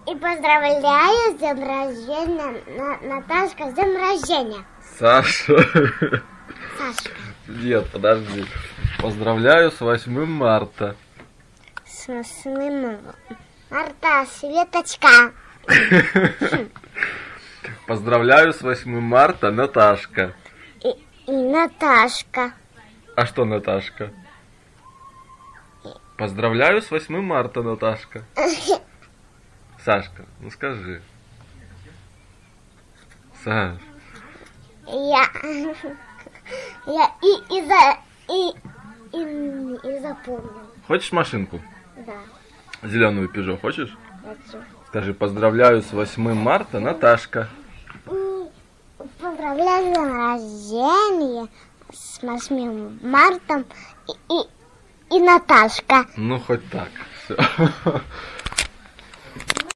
И поздравляю с днем рождения, Наташка, с днем рождения. Саша. Сашка. Нет, подожди. Поздравляю с 8 марта. С 8 марта, Светочка. Поздравляю с 8 марта, Наташка. И Наташка. А что Наташка? Поздравляю с 8 марта, Наташка. Сашка, ну скажи. Саш. Я и запомнил. Хочешь машинку? Да. Зеленую Пежо хочешь? Хочу. Скажи, поздравляю с 8 марта, Наташка. Поздравляю с днем рождения, с 8 марта и Наташка. Ну, хоть так. Все.